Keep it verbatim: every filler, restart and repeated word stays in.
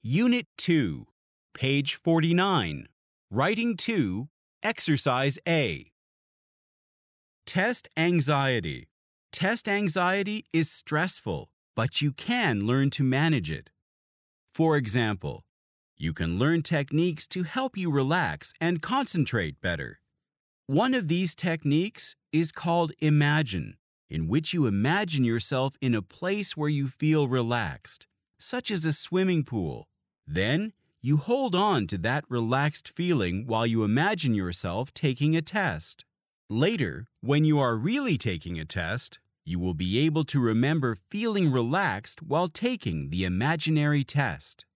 Unit two, page forty-nine. Writing two, Exercise A. Test anxiety. Test anxiety is stressful, but you can learn to manage it. For example, you can learn techniques to help you relax and concentrate better. One of these techniques is called Imagine, in which you imagine yourself in a place where you feel relaxed, such as a swimming pool. Then, you hold on to that relaxed feeling while you imagine yourself taking a test. Later, when you are really taking a test, you will be able to remember feeling relaxed while taking the imaginary test.